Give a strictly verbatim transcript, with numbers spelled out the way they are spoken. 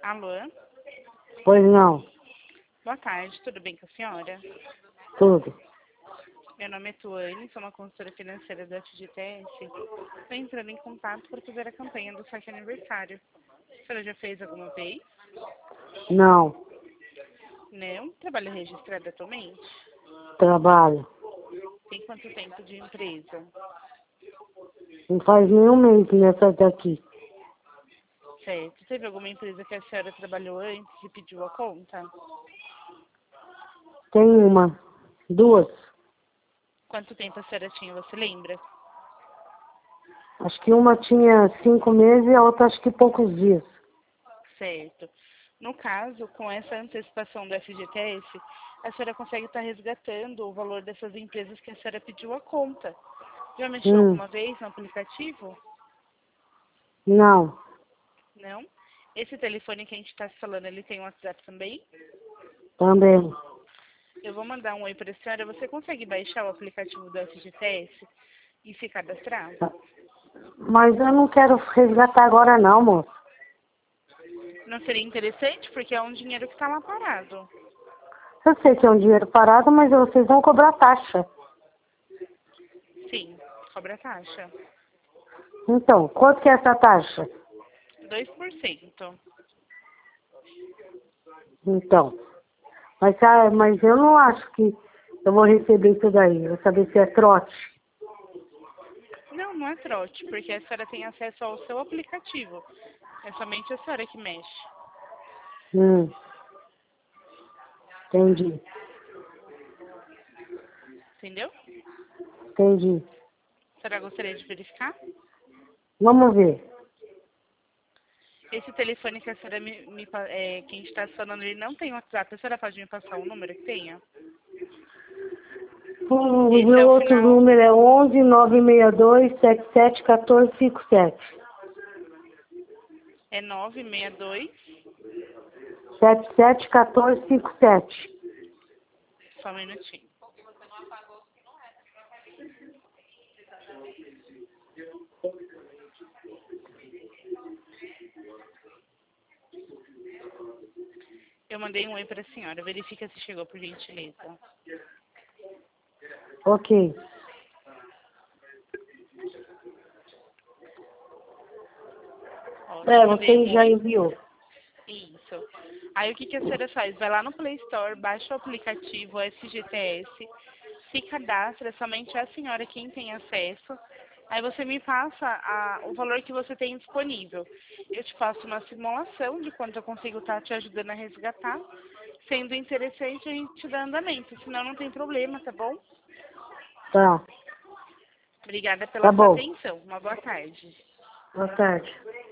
Alô? Pois não, Boa tarde, tudo bem com a senhora? tudo. Meu nome é Tuane, sou uma consultora financeira da F G T S. Estou entrando em contato para fazer a campanha do saque aniversário. A senhora já fez alguma vez? Não, Não? Trabalha registrado atualmente? trabalho. Tem quanto tempo de empresa? Não faz nenhum mês nessa daqui. Certo. Teve alguma empresa que a senhora trabalhou antes e pediu a conta? Tem uma, duas. Quanto tempo a senhora tinha, você lembra? Acho que uma tinha cinco meses e a outra acho que poucos dias. Certo. No caso, com essa antecipação do F G T S, a senhora consegue estar resgatando o valor dessas empresas que a senhora pediu a conta. Já mexeu Hum, alguma vez no aplicativo? não, Não? Esse telefone que a gente está falando, ele tem WhatsApp também? também. Eu vou mandar um oi para a senhora. Você consegue baixar o aplicativo do F G T S e se cadastrar? Mas eu não quero resgatar agora não, moço. Não seria interessante? Porque é um dinheiro que está lá parado. Eu sei que é um dinheiro parado, mas vocês vão cobrar taxa. Sim, cobra taxa. Então, quanto que é essa taxa? dois por cento. Então, mas, ah, mas eu não acho que eu vou receber isso daí. Eu vou saber se é trote. Não, não é trote, porque a senhora tem acesso ao seu aplicativo. É somente a senhora que mexe. Hum, entendi, Entendeu? entendi. A senhora gostaria de verificar? Vamos ver. Esse telefone que a senhora me, me pa- é, que a gente está falando, ele não tem WhatsApp. A senhora pode me passar o número que tenha? O Esse é meu o outro final. número é onze, nove seis dois, sete sete um quatro cinco sete. É nove seis dois. sete sete um quatro cinco sete. Só um minutinho. Eu mandei um oi para a senhora. Verifica se chegou, por gentileza. Ok. Ó, É, mandei você um já oi. enviou. Isso. Aí o que, que a senhora faz? Vai lá no Play Store, baixa o aplicativo F G T S, se cadastra, somente a senhora quem tem acesso. Aí você me passa a, o valor que você tem disponível. Eu te faço uma simulação de quanto eu consigo estar te ajudando a resgatar. Sendo interessante, a gente te dá andamento. Senão não tem problema, tá bom? Tá, Obrigada tá pela sua bom. atenção. Uma boa tarde. Boa tarde.